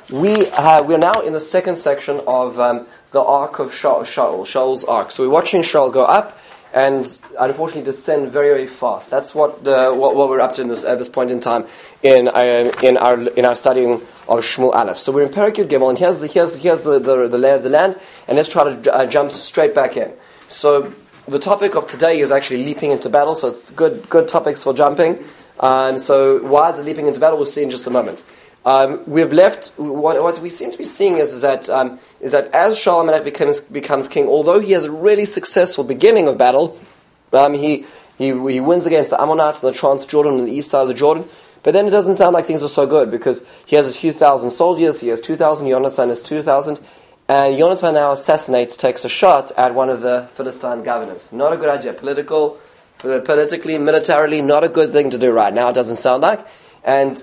we are now in the second section of the arc of Shaul's arc. So we're watching Shaul go up and unfortunately descend very, very fast. That's what we're up to at this point in time in our studying of Shmuel Aleph. So we're in Perek Yud Gimel, and here's the lay of the land, and let's try to jump straight back in. So the topic of today is actually leaping into battle. So it's good topics for jumping. So why is it leaping into battle? We'll see in just a moment. We've left. What we seem to be seeing is that as Shaul HaMelech becomes king, although he has a really successful beginning of battle, he wins against the Ammonites on the Transjordan on the east side of the Jordan. But then it doesn't sound like things are so good, because he has a few thousand soldiers. He has 2,000. Yonatan has 2,000, and Yonatan now takes a shot at one of the Philistine governors. Not a good idea. Politically, militarily, not a good thing to do right now. It doesn't sound like. And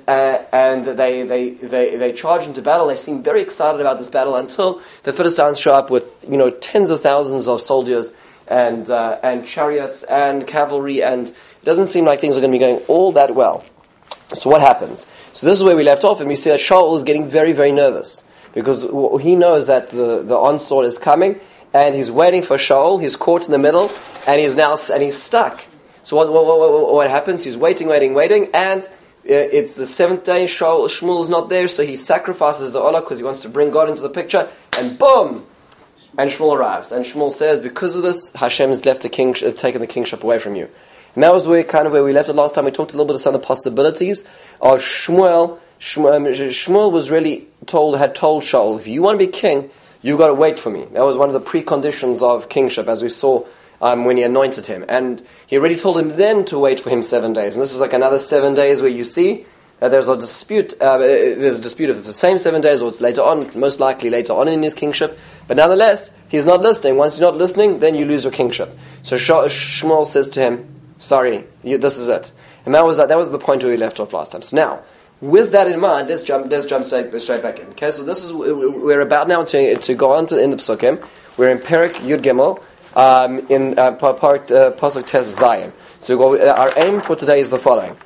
they charge into battle. They seem very excited about this battle until the Philistines show up with tens of thousands of soldiers and chariots and cavalry, and it doesn't seem like things are going to be going all that well. So what happens? So this is where we left off, and we see that Shaul is getting very, very nervous because he knows that the onslaught is coming, and he's waiting for Shaul. He's caught in the middle, and he's stuck. So what happens? He's waiting, and it's the seventh day. Shmuel is not there, so he sacrifices the olah because he wants to bring God into the picture, and boom! And Shmuel arrives. And Shmuel says, because of this, Hashem has taken the kingship away from you. And that was where we left it last time. We talked a little bit of some of the possibilities of Shmuel. Shmuel was really had told Shaul, if you want to be king, you've got to wait for me. That was one of the preconditions of kingship, as we saw when he anointed him. And he already told him then to wait for him 7 days. And this is like another 7 days where you see that there's a dispute. There's a dispute if it's the same 7 days or it's later on, most likely later on in his kingship. But nonetheless, he's not listening. Once you're not listening, then you lose your kingship. So Shmuel says to him, sorry, this is it. And that was the point where we left off last time. So now, with that in mind, let's jump straight back in. Okay, so this is we're about now to go on in the Psukim. We're in Perek Yud Gimel, in Pasuk Tes Zayin. So our aim for today is the following.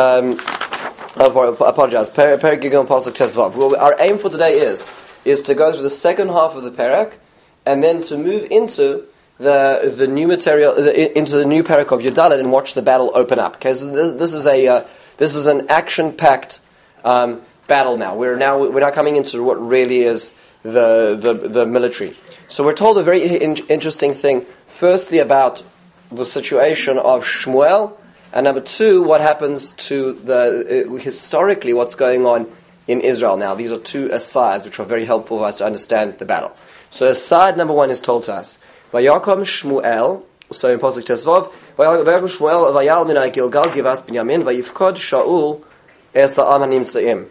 I apologize. Perek Yud Gimel Pasuk Tes Vav. Our aim for today is to go through the second half of the Perek, and then to move into the new material, into the new Perek of Yudalit, and watch the battle open up. Okay, so this is an action-packed battle now. We're now coming into what really is the military. So we're told a very interesting thing. Firstly, about the situation of Shmuel, and number two, what happens to historically what's going on in Israel now. These are two asides which are very helpful for us to understand the battle. So aside number one is told to us. Vayakom Shmuel, so in Pasuk Tesvav, Vayakom Shmuel vayal minay Gilgal givas Binyamin vayifkod Shaul es ha'am hanimtzeim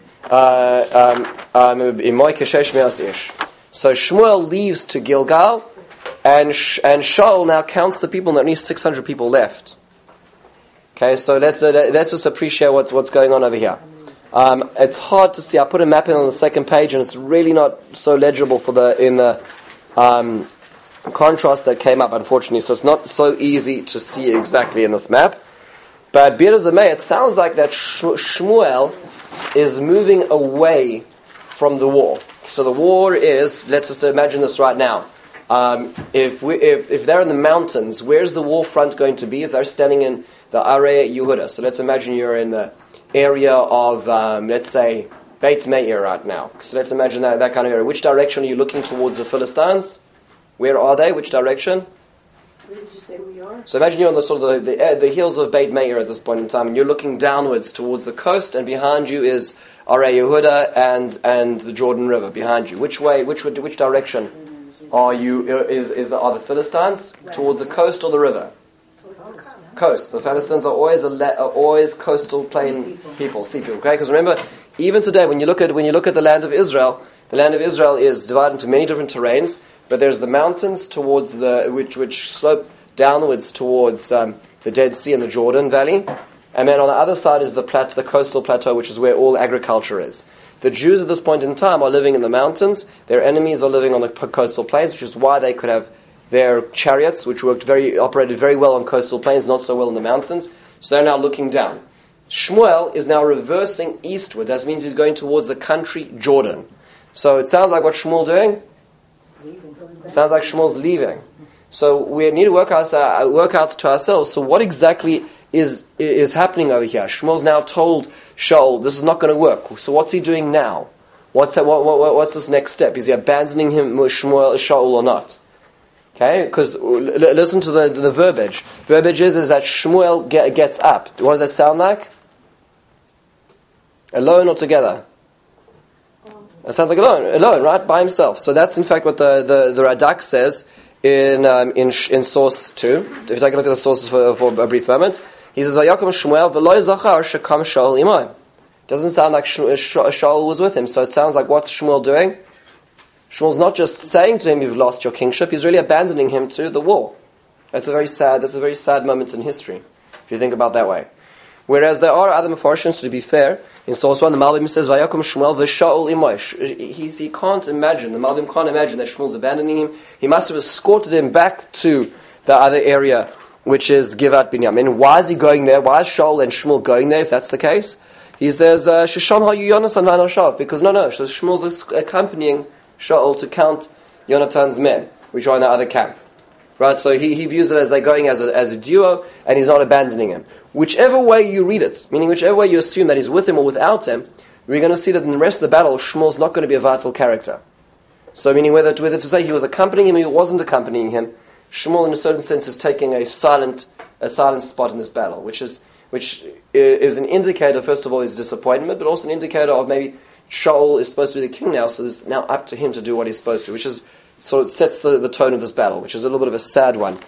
imoy keshesh me'as ish. So Shmuel leaves to Gilgal, and Shaul now counts the people, and there are only 600 people left. Okay, so let's just appreciate what's going on over here. It's hard to see. I put a map in on the second page, and it's really not so legible in the contrast that came up, unfortunately. So it's not so easy to see exactly in this map. But Birazameh, it sounds like that Shmuel is moving away from the war. So the war is, let's just imagine this right now. If they're in the mountains, where's the war front going to be? If they're standing in the Arei Yehuda, so let's imagine you're in the area of, let's say, Beit Meir right now. So let's imagine that kind of area. Which direction are you looking towards the Philistines? Where are they? Which direction? Where did you say we are? So imagine you're on the sort of the hills of Beit Meir at this point in time, and you're looking downwards towards the coast, and behind you is Arei Yehuda and the Jordan River behind you. Which direction are you? Are the Philistines towards the coast or the river? Coast. The Philistines are always coastal plain people, sea people. Okay, because remember, even today, when you look at the land of Israel is divided into many different terrains. But there's the mountains towards which slope downwards towards the Dead Sea and the Jordan Valley, and then on the other side is the coastal plateau, which is where all agriculture is. The Jews at this point in time are living in the mountains. Their enemies are living on the coastal plains, which is why they could have their chariots, which operated very well on coastal plains, not so well in the mountains. So they're now looking down. Shmuel is now reversing eastward. That means he's going towards the country Jordan. So it sounds like what Shmuel doing? Sounds like Shmuel's leaving. So we need to work out to ourselves. So what exactly is happening over here? Shmuel's now told Shaul this is not going to work. So what's he doing now? What's this next step? Is he abandoning him, Shaul, or not? Okay, because listen to the verbiage. Verbiage is that Shmuel gets up. What does that sound like? Alone or together? It sounds like alone, right, by himself. So that's in fact what the Radak says in source 2. If you take a look at the sources for a brief moment, he says, "Vayakom Shmuel v'lo zachar shekam Shaul imay." Doesn't sound like Shaul was with him. So it sounds like what's Shmuel doing? Shmuel's not just saying to him, "You've lost your kingship." He's really abandoning him to the war. That's a very sad moment in history, if you think about it that way. Whereas there are other Mefarshim, to be fair, in source 1, the Malbim says, "Vayakom Shmuel v'Shaul imay." He can't imagine, the Malbim can't imagine that Shmuel's abandoning him. He must have escorted him back to the other area, which is Givat Binyamin. Why is he going there? Why is Shaul and Shmuel going there, if that's the case? He says, "Shesham hayu Yonasan v'Anashav," because no, so Shmuel's accompanying Shaul to count Yonatan's men, which are in the other camp. Right, so he views it as they're going as a duo, and he's not abandoning him. Whichever way you read it, meaning whichever way you assume that he's with him or without him, we're going to see that in the rest of the battle, Shmuel's not going to be a vital character. So meaning whether to say he was accompanying him or he wasn't accompanying him, Shmuel in a certain sense is taking a silent spot in this battle, which is an indicator, first of all, his disappointment, but also an indicator of maybe Shaul is supposed to be the king now, so it's now up to him to do what he's supposed to, which is sort of sets the tone of this battle, which is a little bit of a sad one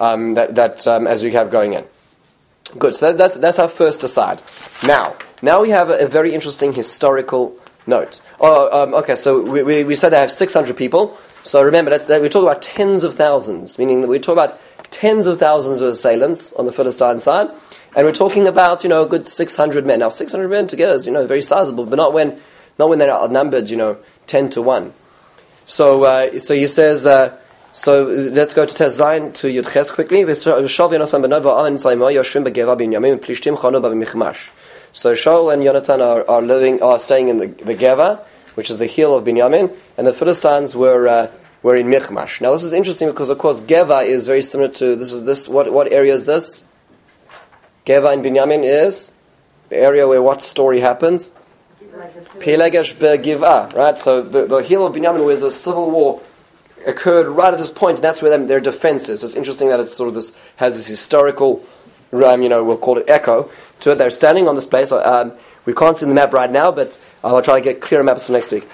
as we have going in. Good, so that's our first aside. Now we have a very interesting historical note. Okay, so we said they have 600 people. So remember, we talk about tens of thousands, meaning that we talk about tens of thousands of assailants on the Philistine side, and we're talking about a good 600 men. Now 600 men together is very sizable, but not when they're outnumbered 10 to 1. So he says. So let's go to Tes Zayin to Yud Ches quickly. So Shaul and Yonatan are staying in the Geva, which is the hill of Binyamin, and the Philistines were in Michmash. Now this is interesting because of course Geva is very similar to what area is this? Geva in Binyamin is the area where what story happens? Pelegesh Be'Giva, right? So the hill of Binyamin, where the civil war occurred right at this point, and that's where their defense is. So it's interesting that it's sort of has this historical, we'll call it echo to it. They're standing on this place. We can't see the map right now, but I'll try to get clearer maps for next week.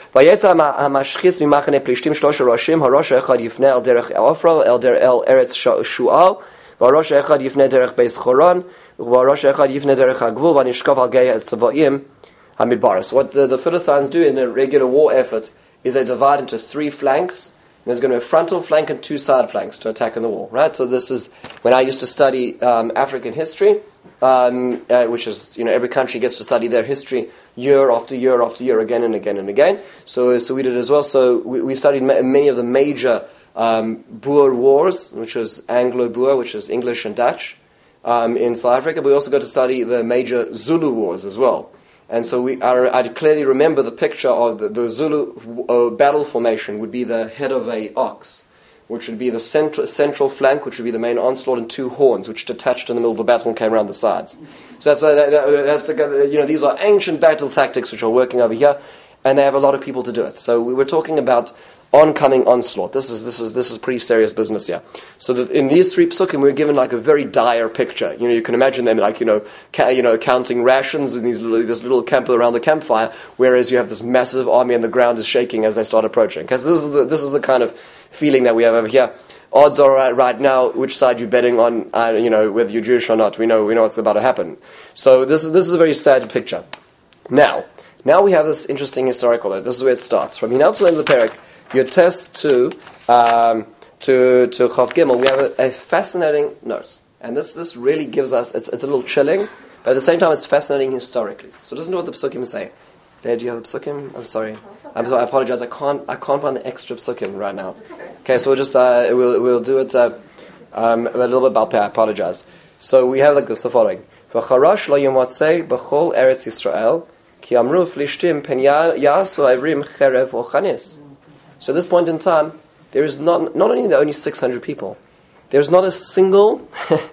So what the Philistines do in a regular war effort is they divide into 3 flanks. There's going to be a frontal flank and 2 side flanks to attack in the wall, right? So this is when I used to study African history, which is, every country gets to study their history year after year after year, again and again and again. So we did as well. So we studied many of the major Boer wars, which was Anglo-Boer, which is English and Dutch, in South Africa. But we also got to study the major Zulu wars as well. And so I clearly remember the picture of the Zulu battle formation would be the head of a ox, which would be the central flank, which would be the main onslaught, and 2 horns, which detached in the middle of the battle and came around the sides. So these are ancient battle tactics which are working over here, and they have a lot of people to do it. So we were talking about oncoming onslaught. This is pretty serious business here. So that in these 3 psukim, we're given like a very dire picture. You can imagine them like counting rations in this little camp around the campfire, whereas you have this massive army and the ground is shaking as they start approaching. Because this is the kind of feeling that we have over here. Odds are right now which side you're betting on. Whether you're Jewish or not. We know what's about to happen. So this is a very sad picture. Now we have this interesting historical note. This is where it starts. From Hinal to the end of the parak, your test to Chav Gimel, we have a fascinating note. And this really gives us, it's a little chilling, but at the same time it's fascinating historically. So listen to what the Psukim say. There, do you have the Psukim? I'm sorry, I apologize, I can't find the extra Psukim right now. Okay, so we'll just, we'll do it a little bit balpeh, I apologize. So we have like this, the following. V'charash lo yomatzei b'chol Eretz Yisrael Ki amru Flishtim pen yasu ivrim cherev or chanis. So at this point in time, there is not only the only 600 people, there's not a single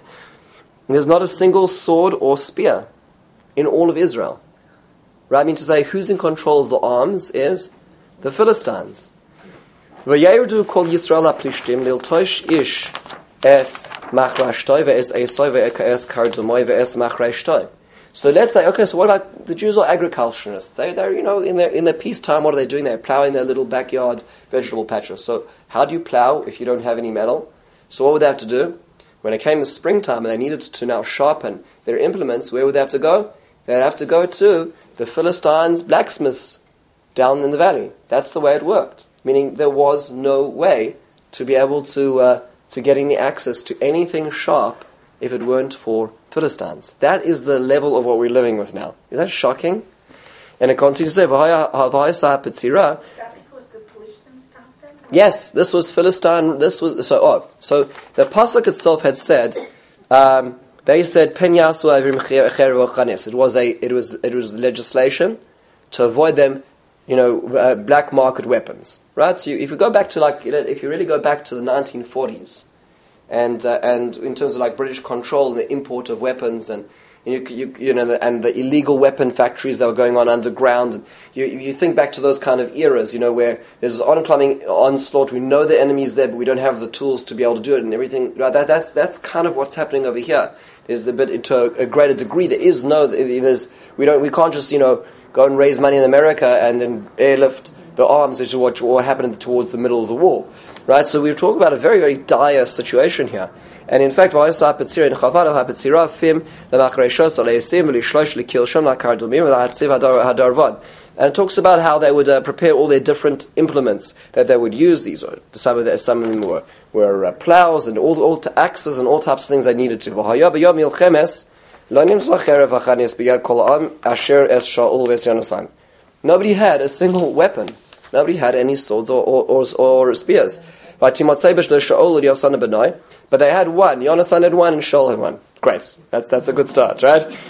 sword or spear in all of Israel. Right? I mean to say, who's in control of the arms is the Philistines. V'yayrudu kol Yisrael ha-plishtim liltosh ish es machrashtoi ve'es esoi ve'es kardumoi ve'es machrashtoi. So let's say, okay, so what about the Jews are agriculturists? They're in their peacetime, what are they doing? They're plowing their little backyard vegetable patches. So how do you plow if you don't have any metal? So what would they have to do? When it came the springtime and they needed to now sharpen their implements, where would they have to go? They'd have to go to the Philistines' blacksmiths down in the valley. That's the way it worked. Meaning there was no way to be able to get any access to anything sharp if it weren't for Philistines. That is the level of what we're living with now. Is that shocking? And it continues to say, yes, this was Philistine. So the pasuk itself had said, they said, "Pen yasu avrim cherev chanis." It was legislation to avoid them, black market weapons, right? So if you go back to if you really go back to the 1940s, and in terms of British control and the import of weapons and and the illegal weapon factories that were going on underground. And you think back to those kind of eras, where there's oncoming onslaught. We know the enemy's there, but we don't have the tools to be able to do it and everything. Right? That's kind of what's happening over here. There's a bit to a greater degree. We can't just go and raise money in America and then airlift the arms, which is what happened towards the middle of the war. Right? So we're talking about a very, very dire situation here. And in fact, and it talks about how they would prepare all their different implements that they would use. These some of them were plows and all axes and all types of things they needed to. Nobody had a single weapon. Nobody had any swords or spears. But they had one. Yonasan had one and Shaul had one. Great. That's a good start, right? And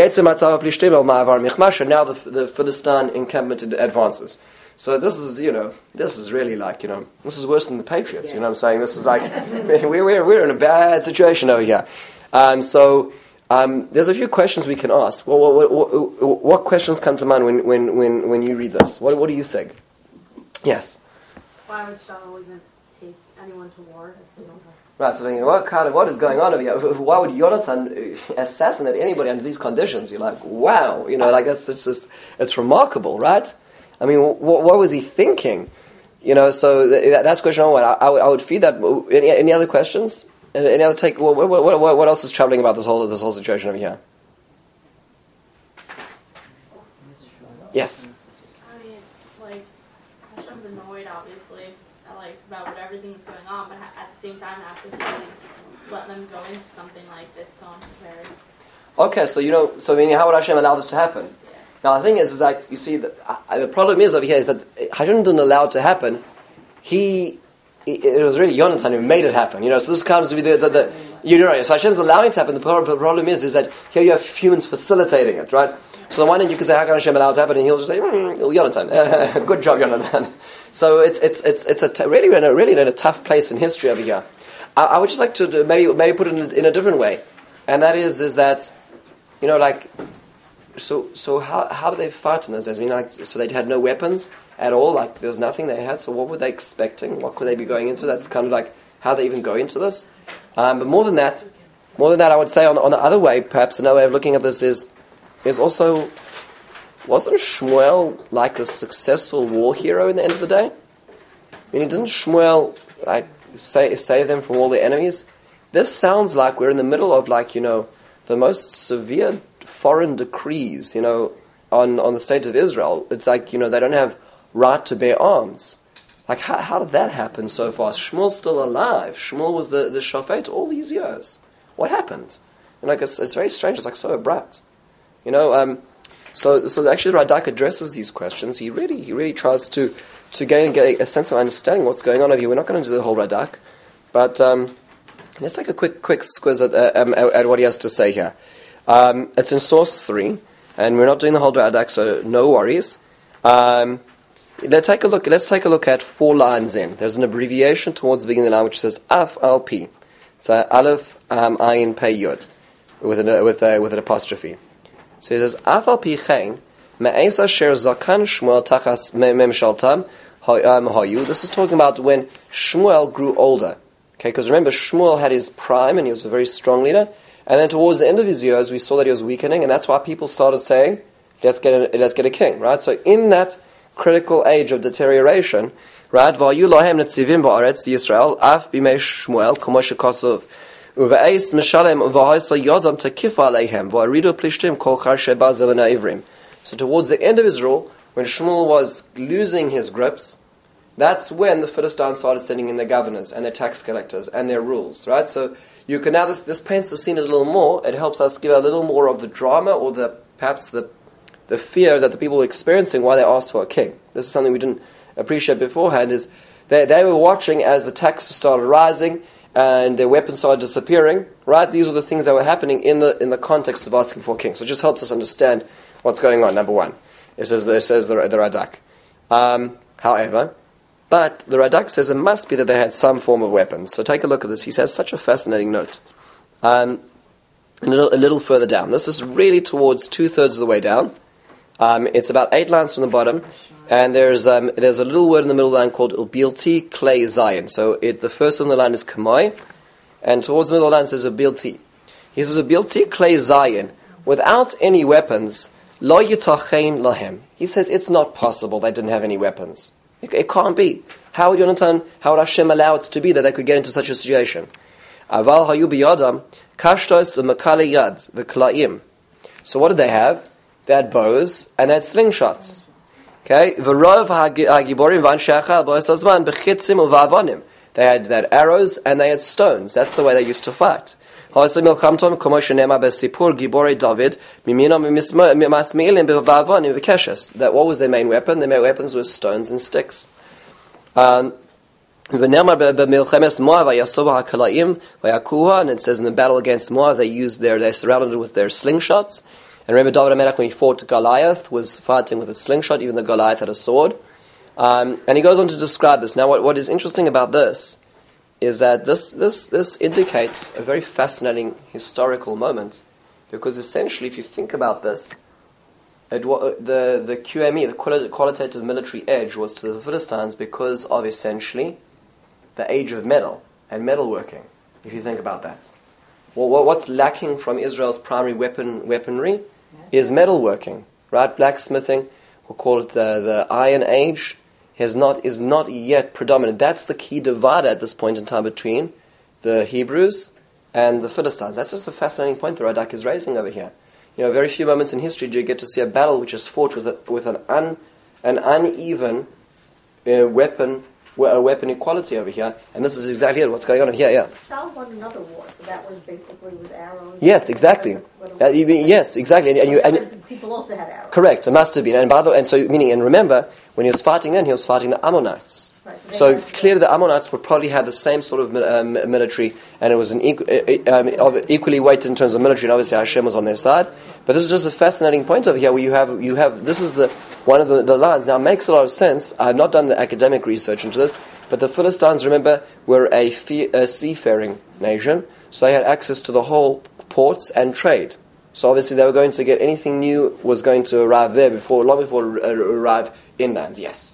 now the Philistine encampment advances. So this is really this is worse than the Patriots. You know what I'm saying? This is we're in a bad situation over here. There's a few questions we can ask. What questions come to mind when you read this? What do you think? Yes. Why would Shaul even take anyone to war if they don't have? Right, so what is going on over here? Why would Jonathan assassinate anybody under these conditions? You're like, wow, it's remarkable, right? I mean, what was he thinking? So that's question number one. I would feed that. Any other questions? Any other take? What else is troubling about this whole situation over here? Yes. I mean, Hashem's annoyed, obviously, about everything that's going on, but at the same time, after let them go into something like this so unprepared. Okay, so how would Hashem allow this to happen? Yeah. Now the thing is that you see the problem is over here is that Hashem didn't allow it to happen. It was really Yonatan who made it happen. So this comes to be the you're right. So Hashem's allowing it to happen. The problem is that here you have humans facilitating it, right? So on one end you can say, how can Hashem allow it to happen? And he'll just say, Yonatan, good job, Yonatan. So it's really in a tough place in history over here. I would just like to maybe put it in a different way, and that is that so how do they fight in those days? I mean, so they had no weapons at all. There was nothing they had. So what were they expecting? What could they be going into? That's kind of how they even go into this. But more than that, I would say on the other way, perhaps another way of looking at this is also, wasn't Shmuel a successful war hero in the end of the day? I mean, didn't Shmuel save them from all their enemies? This sounds like we're in the middle of the most severe foreign decrees, on the state of Israel. It's they don't have right to bear arms. How did that happen so fast? Shmuel's still alive. Shmuel was the shofet all these years. What happened? And it's very strange. It's so abrupt. So actually the Radak addresses these questions. He really tries to gain a sense of understanding what's going on over here. We're not going to do the whole Radak, but let's take a quick squiz at what he has to say here. It's in source 3, and we're not doing the whole Radak, so no worries. Let's take a look at 4 lines in. There's an abbreviation towards the beginning of the line which says Af Al Pi. It's Aleph Ayin Pei Yud with an apostrophe. So he says Af Al Pi Chen Me'es Asher Zakan Shmuel Tachas Memshaltam Hayu. This is talking about when Shmuel grew older. Okay, because remember Shmuel had his prime and he was a very strong leader, and then towards the end of his years we saw that he was weakening, and that's why people started saying, let's get a king, right? So in that critical age of deterioration, right? V'ayu lahem netzivim ba'aretz Yisrael af b'mei Shmuel k'mo shekosov uve'eis mishalem v'ha'isa yodam tekifa aleihem v'aridu plishtim kol char sheba zelena ivrim. So towards the end of his rule, when Shmuel was losing his grips, that's when the Philistines started sending in their governors and their tax collectors and their rules, right? So you can now, this paints the scene a little more. It helps us give a little more of the drama or perhaps the fear that the people were experiencing while they asked for a king. This is something we didn't appreciate beforehand, is they were watching as the taxes started rising and their weapons started disappearing, right? These were the things that were happening in the context of asking for a king. So it just helps us understand what's going on, number one. It says the Radak. However, but the Radak says it must be that they had some form of weapons. So take a look at this. He says such a fascinating note. A little further down. This is really towards 2/3 of the way down. It's about 8 lines from the bottom, and there's a little word in the middle of the line called Ubilti Klei Zayin. So the first one on the line is Kamoi, and towards the middle of the line it says Ubilti. He says Ubilti Klei Zayin, without any weapons, Lo Yitachein Lahem. He says it's not possible they didn't have any weapons. It can't be. How would Hashem allow it to be that they could get into such a situation? Aval hayu biyadam kashtos u'makale yad v'klaim. So what did they have? They had bows and they had slingshots. Okay, v'rov hagiborim v'anshecha b'osazman b'chitzim u'va'avonim. They had arrows and they had stones. That's the way they used to fight. That what was their main weapon? Their main weapons were stones and sticks. And it says in the battle against Moab, they surrounded it with their slingshots. And remember, David HaMelech, when he fought Goliath, was fighting with a slingshot, even though Goliath had a sword. And he goes on to describe this. Now, what is interesting about this is that this indicates a very fascinating historical moment, because essentially, if you think about this, the QME, the qualitative military edge, was to the Philistines because of essentially the age of metal and metalworking. If you think about that, what's lacking from Israel's primary weaponry is metalworking, right? Blacksmithing, we'll call it the Iron Age, is not yet predominant. That's the key divider at this point in time between the Hebrews and the Philistines. That's just a fascinating point the Radak is raising over here. Very few moments in history do you get to see a battle which is fought with an uneven weapon equality over here, and this is exactly it. What's going on here? Yeah. Shaul won another war, so that was basically with arrows. Yes, exactly. Yes, exactly. And people also had arrows. Correct. It must have been. And remember, when he was fighting then, he was fighting the Ammonites. Right, so clearly the Ammonites would probably have the same sort of military, and it was equally weighted in terms of military, and obviously Hashem was on their side. But this is just a fascinating point over here where you have this is one of the lines. Now it makes a lot of sense. I have not done the academic research into this, but the Philistines, remember, were a seafaring nation, so they had access to the whole ports and trade. So obviously they were going to get anything new was going to arrive there long before it arrived inland. Yes.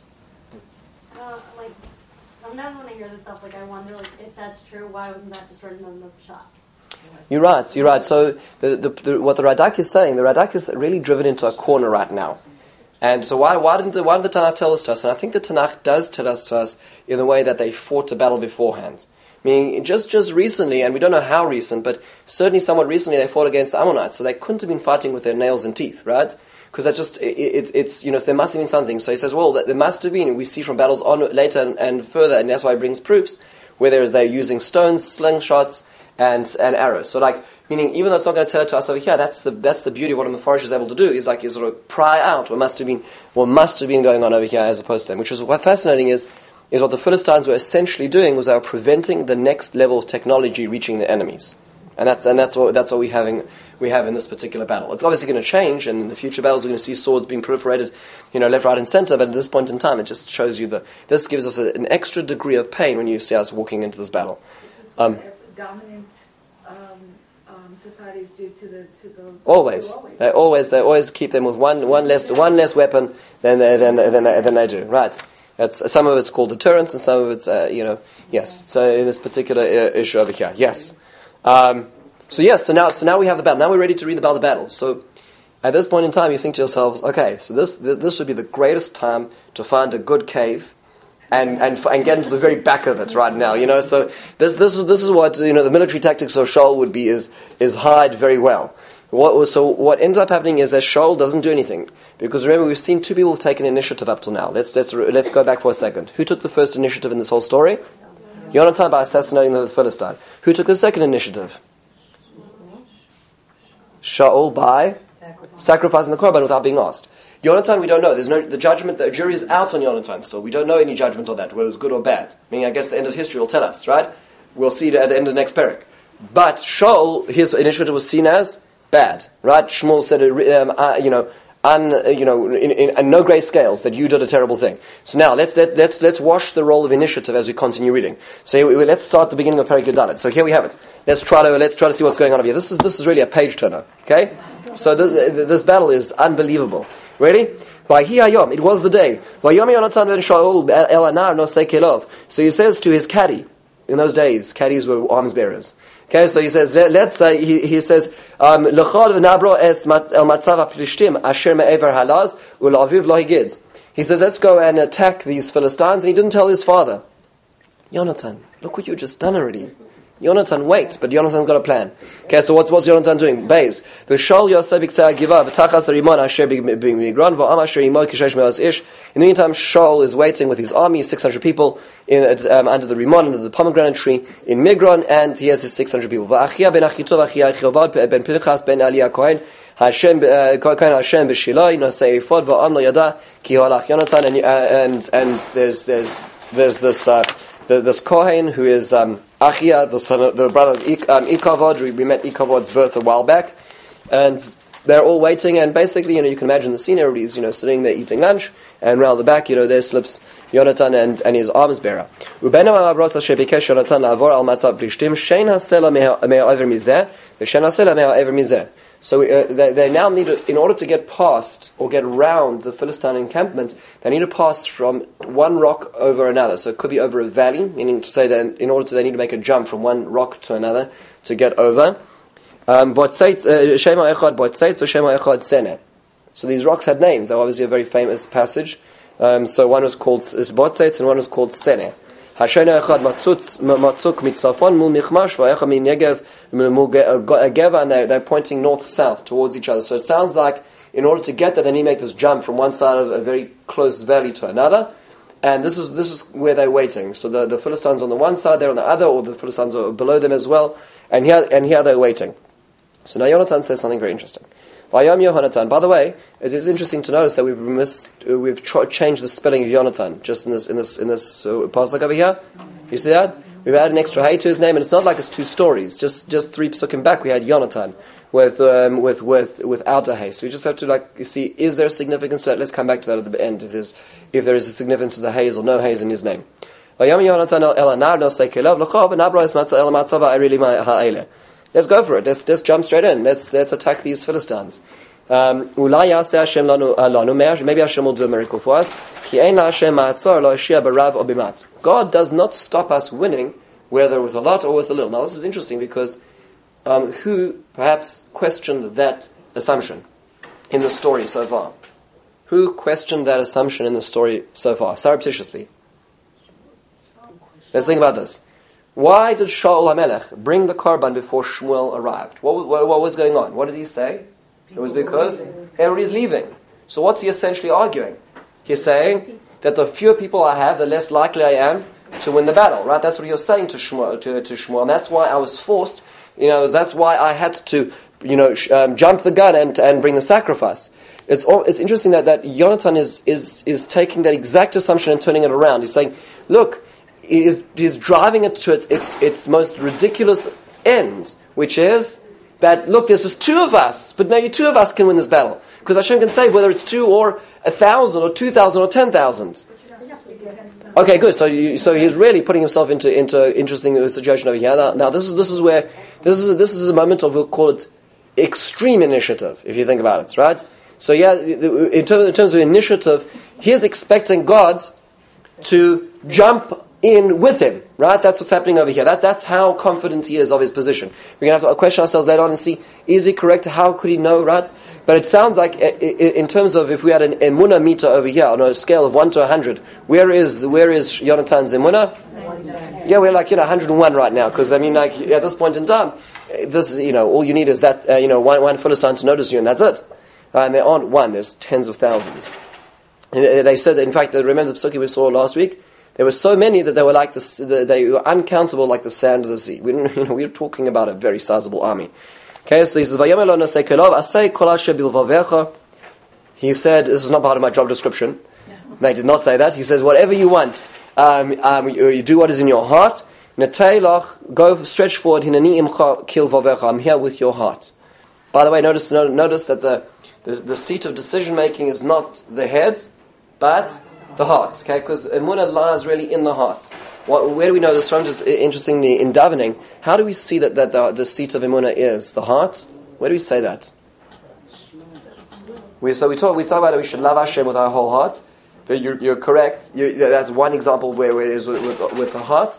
Sometimes when I hear this stuff, I wonder, if that's true, why wasn't that just written on the shot? You're right. So what the Radak is saying, the Radak is really driven into a corner right now. And so why did the Tanakh tell us to us? And I think the Tanakh does tell us to us in the way that they fought the battle beforehand. Meaning, just recently, and we don't know how recent, but certainly somewhat recently, they fought against the Ammonites, so they couldn't have been fighting with their nails and teeth, right? Because that's just, it's so there must have been something. So he says, well, there must have been, we see from battles on later and further, and that's why he brings proofs, where they're using stones, slingshots, and arrows. So meaning, even though it's not going to tell it to us over here, that's the beauty of what a Mepharsh is able to do, is sort of pry out what must have been going on over here as opposed to them. Which is what fascinating is what the Philistines were essentially doing was they were preventing the next level of technology reaching the enemies. And that's what we're having we have in this particular battle. It's obviously going to change, and in the future battles we're going to see swords being proliferated, left, right, and center. But at this point in time, it just shows you this gives us an extra degree of pain when you see us walking into this battle. Dominant societies do to the always. They always keep them with one less weapon than they do. Right. That's some of it's called deterrence, and some of it's yes. So in this particular issue over here, yes. So now we have the battle. Now we're ready to read about the battle. So at this point in time, you think to yourselves, okay, so this would be the greatest time to find a good cave. And get into the very back of it right now, So this is what the military tactics of Shaul would be is hide very well. What ends up happening is that Shaul doesn't do anything, because remember we've seen two people take an initiative up till now. Let's go back for a second. Who took the first initiative in this whole story? Yonatan by assassinating the Philistine. Who took the second initiative? Shaul by sacrificing the korban without being asked. Yonatan, we don't know. The judgment. The jury is out on Yonatan still. We don't know any judgment on that, whether it was good or bad. I guess the end of history will tell us, right? We'll see it at the end of the next parak. But Shaul, his initiative was seen as bad, right? Shmuel said, in no great scales that you did a terrible thing. So now let's wash the role of initiative as we continue reading. So let's start the beginning of Perek Yud. So here we have it. Let's try to see what's going on over here. This is really a page turner. Okay, so this battle is unbelievable. Ready? It was the day. So he says to his caddy, in those days, caddies were arms bearers. Okay, so he says, let's say, he says, he says, let's go and attack these Philistines, and he didn't tell his father. Yonatan, look what you just done already. Yonatan, wait, but Yonatan's got a plan. Okay, so what's Yonatan doing? Base. In the meantime, Shaul is waiting with his army, 600 people, under the Rimon, under the pomegranate tree in Migron, and he has his 600 people. And there's this Kohen who is Achia, the brother of Ikavod. We met Ikavod's birth a while back, and they're all waiting. And basically, you can imagine the scene. Everybody's sitting there eating lunch, and round the back, there slips Yonatan and his arms bearer. So they now need to, in order to get past or get around the Philistine encampment, they need to pass from one rock over another. So it could be over a valley, meaning to say that they need to make a jump from one rock to another to get over. So these rocks had names. They're obviously a very famous passage. So one was called Botzeitz and one was called Seneh. And they're pointing north-south towards each other. So it sounds like in order to get there, they need to make this jump from one side of a very close valley to another. And this is where they're waiting. So the Philistines on the one side, they're on the other, or the Philistines are below them as well. And here they're waiting. So now Yonatan says something very interesting. Vayam Yohanatan. By the way, it is interesting to notice that we've changed the spelling of Yonatan just in this pasuk over here. You see that? We've added an extra hay to his name, and it's not like it's two stories. Just 3 psukim back, we had Yonatan without a hay. So we just have to see, is there significance to that? Let's come back to that at the end. If there is a significance to the hays or no hays in his name. Let's go for it. Let's jump straight in. Let's attack these Philistines. Maybe Hashem will do a miracle for us. God does not stop us winning, whether with a lot or with a little. Now this is interesting because who perhaps questioned that assumption in the story so far? Who questioned that assumption in the story so far, surreptitiously? Let's think about this. Why did Shaul HaMelech bring the korban before Shmuel arrived? What was going on? What did he say? It was because everybody's leaving. So what's he essentially arguing? He's saying that the fewer people I have, the less likely I am to win the battle. Right? That's what he was saying to Shmuel. And that's why I was forced. That's why I had to, jump the gun and bring the sacrifice. It's interesting that Yonatan is taking that exact assumption and turning it around. He's saying, look, he's driving it to its most ridiculous end, which is that, look, there's just two of us, but maybe two of us can win this battle. Because Hashem can save whether it's 2 or 1,000 or 2,000 or 10,000. Okay, good. So he's really putting himself into interesting situation over here. Now this is where this is a moment of, we'll call it extreme initiative, if you think about it, right? So yeah, in terms of initiative, he is expecting God to jump in with him, right? That's what's happening over here. That's how confident he is of his position. We're going to have to question ourselves later on and see, is he correct? How could he know, right? But it sounds like, in terms of, if we had an emunah meter over here, on a scale of 1 to 100, where is Yonatan's emunah? Yeah, we're like, 101 right now, because, at this point in time, this, all you need is that, one Philistine to notice you, and that's it. And there aren't one, there's tens of thousands. And they said that, in fact, remember the psukim we saw last week? There were so many that they were like they were uncountable, like the sand of the sea. We're talking about a very sizable army. Okay, so he says, he said, this is not part of my job description. They did not say that. He says, whatever you want, you do what is in your heart. Go stretch forward. I'm here with your heart. By the way, notice that the seat of decision making is not the head, but the heart, okay? Because emunah lies really in the heart. Where do we know this from? Just interestingly, in davening, how do we see that the seat of emunah is the heart? Where do we say that? We talk about it. We should love Hashem with our whole heart. But you're correct. That's one example of where it is with the heart.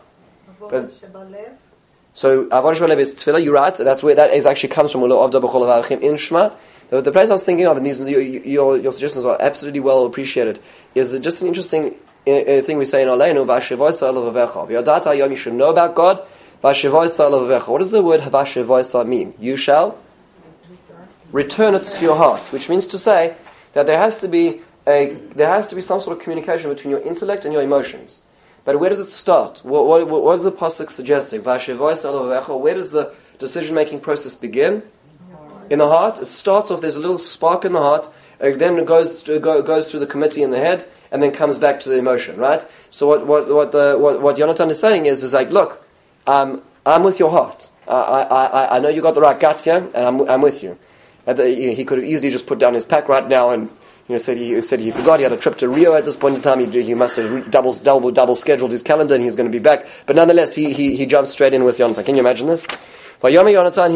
So Avodah Shebalev is tefillah. You're right. That's where that actually comes from. In Shema. The place I was thinking of, and your suggestions are absolutely well appreciated, is just an interesting thing we say in Aleinu, Vashivoisa Elovavecha. V'yadata Yom, you should know about God. Vashivoisa Elovavecha. What does the word Vashivoisa mean? You shall return it to your heart, which means to say that there has to be some sort of communication between your intellect and your emotions. But where does it start? What is the pasuk suggesting? Vashivoisa Elovavecha. Where does the decision-making process begin? In the heart. It starts off, there's a little spark in the heart, then it goes through the committee in the head, and then comes back to the emotion, right? So what Yonatan is saying is like, look, I'm with your heart. I know you got the right gut here, and I'm with you. He could have easily just put down his pack right now and said he forgot he had a trip to Rio at this point in time. He must have double scheduled his calendar, and he's going to be back. But nonetheless, he jumps straight in with Yonatan. Can you imagine this? So Yonatan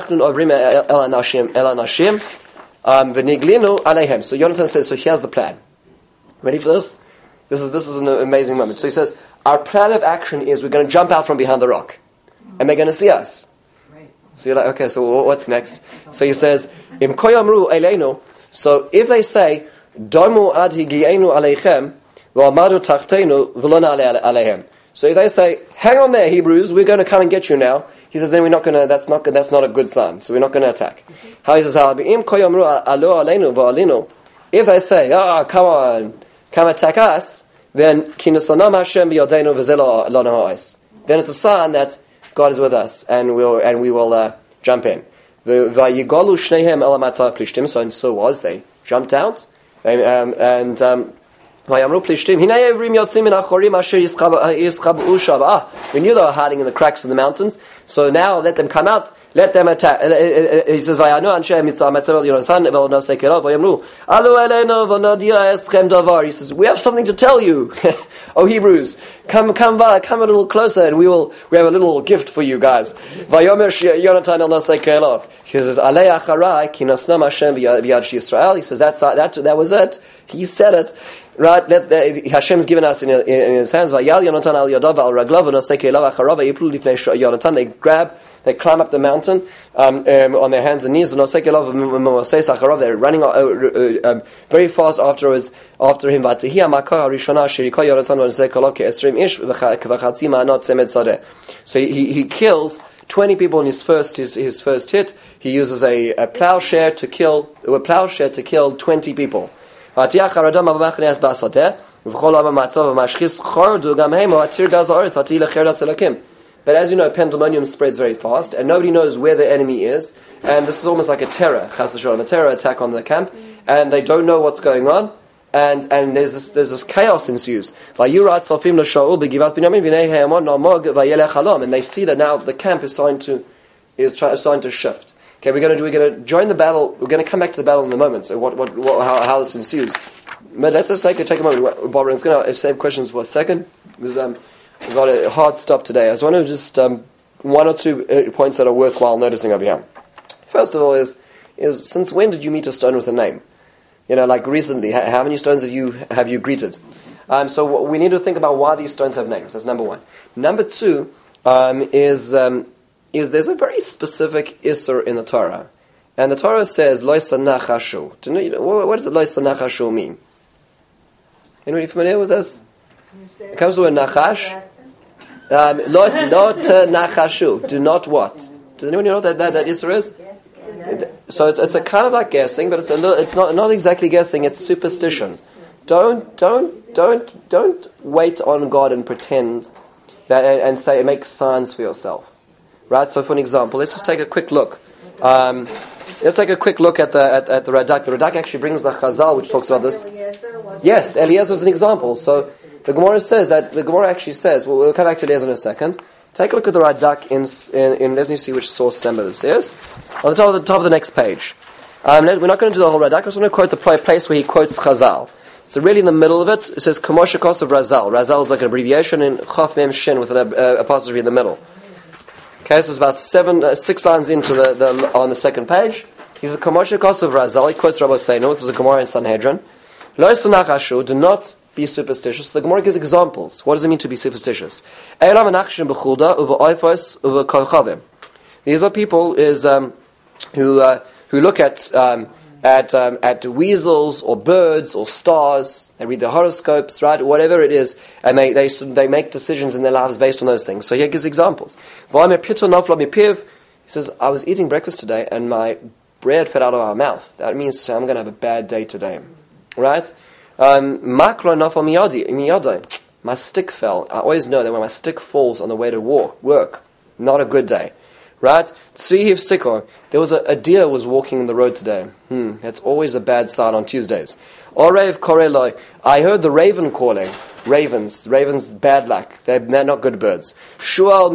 says, so here's the plan. Ready for this? This is an amazing moment. So he says, our plan of action is we're going to jump out from behind the rock. And they're going to see us. Right. So you're like, okay, so what's next? So he says, Im koyamru eleinu. So if they say, Domu ad higienu aleichem, v'amadu tachtenu, v'lona aleihem. So if they say, hang on there, Hebrews, we're going to come and get you now. He says, then we're not going to. That's not a good sign. So we're not going to attack. How he says, if they say, come on, come attack us, then then it's a sign that God is with us, and we will jump in. So was they jumped out, and. We knew they were hiding in the cracks of the mountains, so now let them come out, let them attack. He says, he says, we have something to tell you, O Hebrews. Come a little closer, and we have a little gift for you guys. He says, he says, that was it. He said it. Right, Hashem's given us in His hands. They climb up the mountain on their hands and knees. They're running very fast after him. So he kills 20 people in his first hit. He uses a plowshare to kill 20 people. But as you know, pandemonium spreads very fast, and nobody knows where the enemy is, and this is almost like a terror attack on the camp, and they don't know what's going on, and there's this chaos ensues. And they see that now the camp is starting to shift. Okay, we're going to join the battle. We're going to come back to the battle in a moment. So how this ensues. But let's just take a moment, Barbara. I'm going to save questions for a second because we've got a hard stop today. I just want to just one or two points that are worthwhile noticing over here. First of all, is since when did you meet a stone with a name? Like recently, how many stones have you greeted? So we need to think about why these stones have names. That's number one. Number two is there's a very specific isser in the Torah, and the Torah says lo sanachashu. What does lo sanachashu mean? Anybody familiar with this? It comes to a nachash. Lo nachashu. Do not what? Does anyone know that isser is? So it's a kind of like guessing, but it's not exactly guessing. It's superstition. Don't wait on God and pretend that and say make signs for yourself, right? So for an example, let's just take a quick look. Let's take a quick look at the Radak. The Radak actually brings the Chazal, which talks about this. Yes, Eliezer is an example. So the Gemara says that the Gemara actually says. We'll come back to Eliezer in a second. Take a look at the Radak in let me see which source number this is. On the top of the next page. We're not going to do the whole Radak. I just want to quote the place where he quotes Chazal. So really in the middle of it, it says Kamosha Kos of Razal. Razal is like an abbreviation in Chaf Mem Shin with an apostrophe in the middle. Okay, so it's about 6 lines into the on the second page. He's a Kamosha Kos of Razal. He quotes Rabbi Seinu. This is a Gemara in Sanhedrin. Lo Sanachashu, do not be superstitious. The Gemara gives examples. What does it mean to be superstitious? These are people who look at weasels or birds or stars. They read the horoscopes, right, whatever it is, and they make decisions in their lives based on those things. So here he gives examples. He says, I was eating breakfast today and my bread fell out of my mouth. That means to say I'm going to have a bad day today, right? My stick fell. I always know that when my stick falls on the way to work, not a good day. Right? Tzrihiv Sikor. There was a deer was walking in the road today. That's always a bad sign on Tuesdays. Orev Koreloi. I heard the raven calling. Ravens, bad luck. They're not good birds. Shual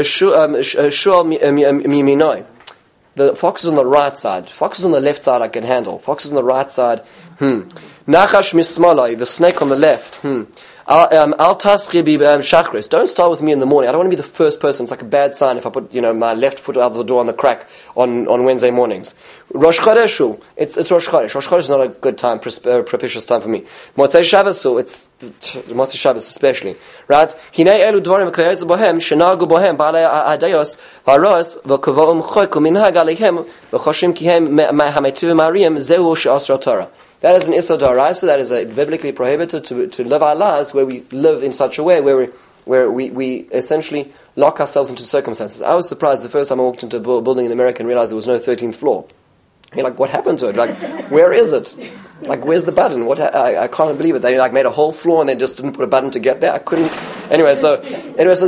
Miminoi. The fox is on the right side. Fox is on the left side I can handle. Fox is on the right side. Nachash Mismaloi. The snake on the left. Al taschi bi shachris. Don't start with me in the morning. I don't want to be the first person. It's like a bad sign if I put my left foot out of the door on the crack on Wednesday mornings. Rosh Chodeshu. It's Rosh Chodesh. Rosh Chodesh is not a good time, propitious time for me. Motzei Shabbasu. It's Motzei Shabbos especially. Right? Hinei elu dvarim v'kayetz bohem shenagu bohem ba'alei adayos v'aros v'kavoum choyku minhag aleichem v'choshim kihem hametiv mariyim zehu she'asra Torah. That is an Issur D'Oraisa. That is biblically prohibited to live our lives where we live in such a way where we essentially lock ourselves into circumstances. I was surprised the first time I walked into a building in America and realized there was no 13th floor. You're like, what happened to it? Like, where is it? Like, where's the button? I can't believe it. They made a whole floor and they just didn't put a button to get there. I couldn't. Anyway, so this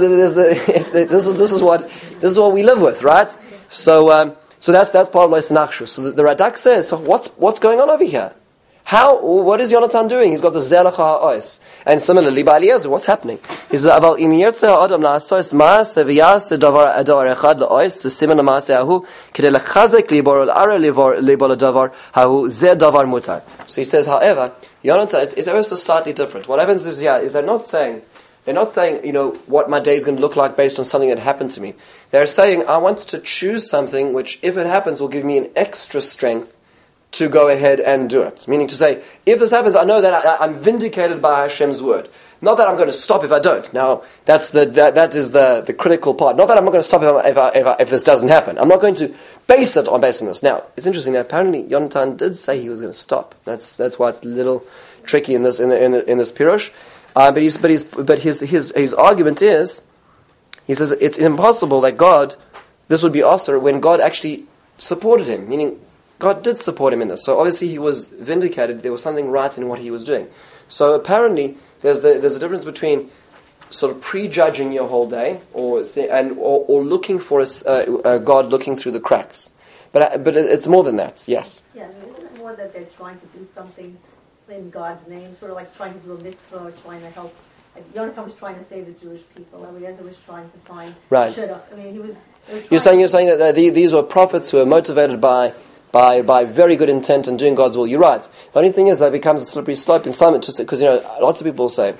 is what we live with, right? So that's part of Lo Sanachashu. So the Radak says, so what's going on over here? What is Yonatan doing? He's got the Zelach HaOis. And similarly, by Eliezer, what's happening? He says, "Aval im yirtzeh ha'adam la'asos ma'aseh v'yaseh davar echad la'ois v'simen ha'ma'aseh hahu kedei lechazek libor l'ara libor l'davar hahu zeh davar mutar." So he says, however, Yonatan is ever so slightly different. What happens is they're not saying, what my day is going to look like based on something that happened to me. They're saying, I want to choose something which, if it happens, will give me an extra strength to go ahead and do it. Meaning to say, if this happens, I know that I'm vindicated by Hashem's word. Not that I'm going to stop if I don't. Now, that is the critical part. Not that I'm not going to stop if this doesn't happen. I'm not going to base it on this. Now, it's interesting that apparently Yonatan did say he was going to stop. That's why it's a little tricky in this pirush. But his argument is, he says it's impossible that this would be Asr when God actually supported him. Meaning, God did support him in this. So obviously he was vindicated. There was something right in what he was doing. So apparently there's a difference between sort of prejudging your whole day or looking for a God looking through the cracks. But it's more than that. Yes. Yeah, isn't it more that they're trying to do something in God's name, sort of like trying to do a mitzvah or trying to help Yonatan was trying to save the Jewish people. Eliezer was trying to find Right. Shidduch. I mean, he was. You're saying that these were prophets who were motivated by very good intent and doing God's will. You're right. The only thing is that it becomes a slippery slope in some, because lots of people say,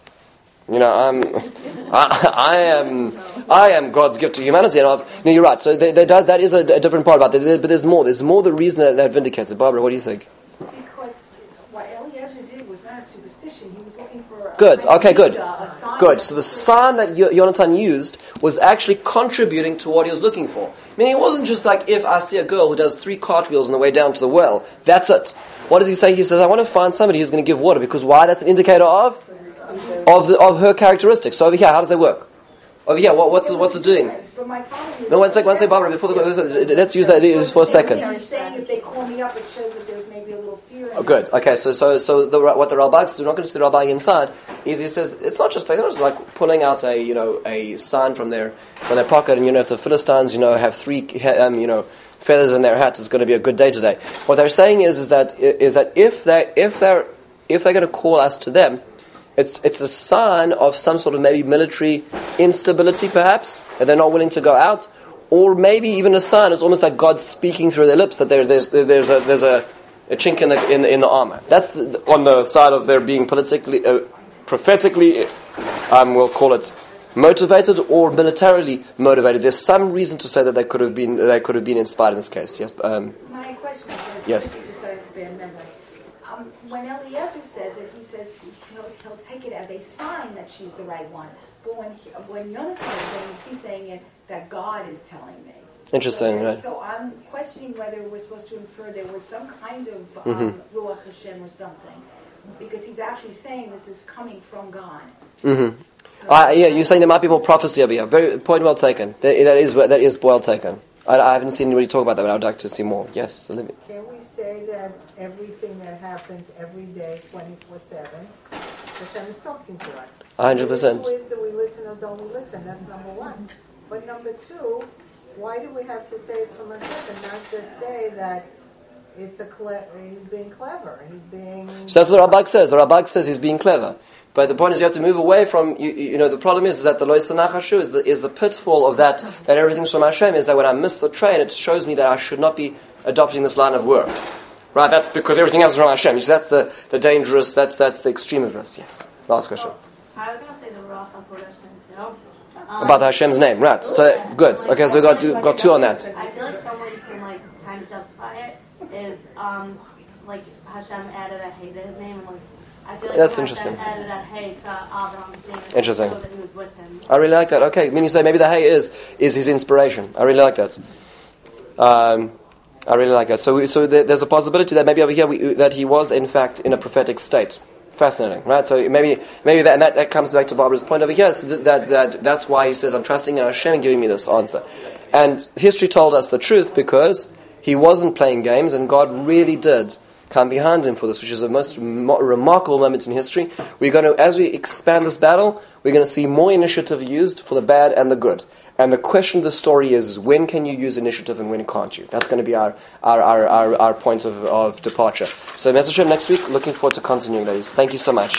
I am God's gift to humanity, and you're right. So that is a different part about it. But there's more. There's more the reason that they're vindicated. Barbara, what do you think? Because what Eliezer did was not a superstition. He was looking for Good. Okay, good. a sign. Good. So the sign that Yonatan used was actually contributing to what he was looking for. Meaning it wasn't just like, if I see a girl who does 3 cartwheels on the way down to the well, that's it. What does he say? He says, I want to find somebody who's going to give water. Because why? That's an indicator of her characteristics. So over here, how does that work? Over here, what's it doing? But my problem is... No, one second, Barbara, let's use that for a second. They're saying if they call me up, it shows that there's maybe a little fear. Oh, good. Okay, so what the Ralbag says, we're not going to see the Ralbag inside, is he says it's not just, they're not just like pulling out a sign from their pocket, and if the Philistines have 3 feathers in their hat, it's going to be a good day today. What they're saying is that if they're going to call us to them, it's a sign of some sort of maybe military instability, perhaps, that they're not willing to go out, or maybe even a sign. It's almost like God speaking through their lips that there's a chink in the armor. That's on the side of their being politically, prophetically, we'll call it motivated or militarily motivated. There's some reason to say that they could have been inspired in this case. Yes. My question is, Yes. just out of bad memory. When Eliezer says it, he says he'll take it as a sign that she's the right one. But when Yonatan is saying it, he's saying it that God is telling me. Interesting, right? So I'm questioning whether we're supposed to infer there was some kind of Ruach Hashem or something, because he's actually saying this is coming from God. Mm-hmm. You're saying there might be more prophecy over here. Very point well taken. That is well taken. I haven't seen anybody talk about that, but I would like to see more. Yes, Olivia. Can we say that everything that happens every day, 24/7, Hashem is talking to us? 100%. The issue is, do we listen or don't we listen? That's number one. But number two, why do we have to say it's from Hashem and not just say that he's being clever, he's being... So that's what the Ralbag says. The Ralbag says he's being clever. But the point is you have to move away from, the problem is that the Lo Yisanach Hashu is the pitfall of that everything's from Hashem, is that when I miss the train, it shows me that I should not be adopting this line of work. Right, that's because everything else is from Hashem. That's the dangerous, that's the extreme of this. Yes. Last question. I was going to say the Ruach HaKodesh, About Hashem's name, right. So, good. Okay, so we got 2 on that. I feel like some way you can kind of justify it is Hashem added a hey to his name, and I feel like that's Hashem interesting. added a hey to Abraham's name. Interesting. So that he was with him. I really like that. Okay, I mean, you say maybe the hey is his inspiration. I really like that. I really like that. So there's a possibility that maybe over here that he was in fact in a prophetic state. Fascinating, right? So maybe that comes back to Barbara's point over here. So that's why he says, I'm trusting in Hashem and giving me this answer. And history told us the truth because he wasn't playing games, and God really did come behind him for this, which is the most remarkable moment in history. We're going to, as we expand this battle, we're going to see more initiative used for the bad and the good. And the question of the story is when can you use initiative and when can't you? That's going to be our point of departure. So, Message next week. Looking forward to continuing, ladies. Thank you so much.